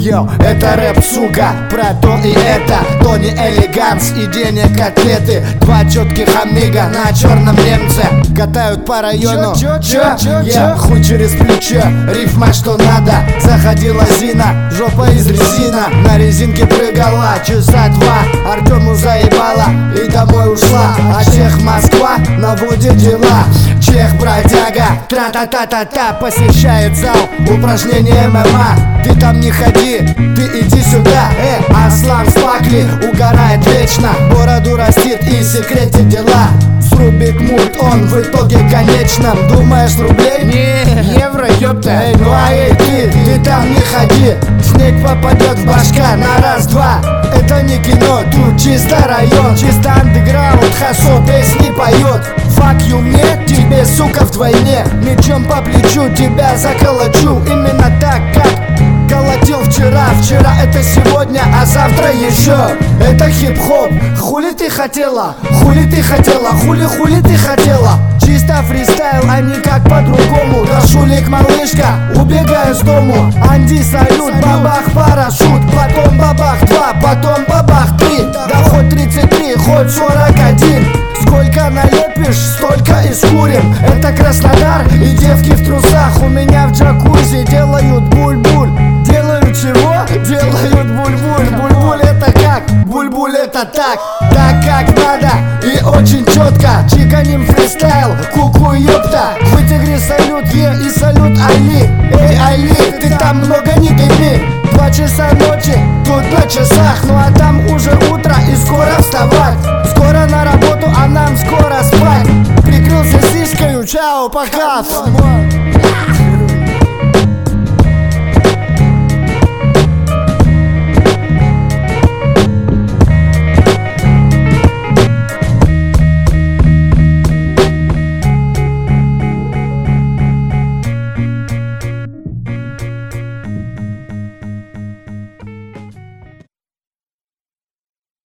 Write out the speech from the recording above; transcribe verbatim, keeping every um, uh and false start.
Йо, это рэп, сука, про то и это. Тони Элеганс и денег котлеты. Два четких амиго на черном немце катают по району. Чё, чё, чё, Я хуй через плечо, рифма что надо. Заходила Зина, жопа из резина. На резинке прыгала часа два. Артему заебала и домой ушла. А Чех Москва наводит дела. Чех бродяга, тра-та-та-та-та, посещает зал упражнения эм эм а. Ты там не ходи, ты иди сюда. Э, Аслан Спакли угорает вечно. Бороду растит и секретит дела. Срубит мульт он в итоге конечном. Думаешь рублей? Не, евро, ёпта. Эй, ну а эй ты, ты там не ходи. Снег попадет в башка на раз-два. Это не кино, тут чисто район. Чисто андеграунд, Хасо песни поет. Fuck you мне, тебе, сука, вдвойне. Мечом по плечу тебя заколочу. Именно так, как колотил вчера. Вчера это сегодня, а завтра еще. Это хип-хоп, хули ты хотела? Хули ты хотела? Хули-хули ты хотела? Чисто фристайл, а никак по-другому. Да шулик, малышка, убегаю с дому. Анди, салют, бабах, парашют. Потом бабах два, потом бабах три. Да хоть тридцать три, хоть сорок один. Сколько налепишь, столько и скурим. Это Краснодар и девки в трусах. У меня в джакузи делают буль-буль. Делают чего? Делают буль-буль. Буль-буль это как? Буль-буль это так. Так как надо и очень четко. Чиканим фристайл, ку-ку ёпта. В тигре салют Е и салют Али. Эй, Али, ты там много не геми. Два часа ночи, тут на часах. Ну а там уже утро и скоро вставать. Скоро на работу, а нам скоро спать. Прикрылся сиською, чао, пока.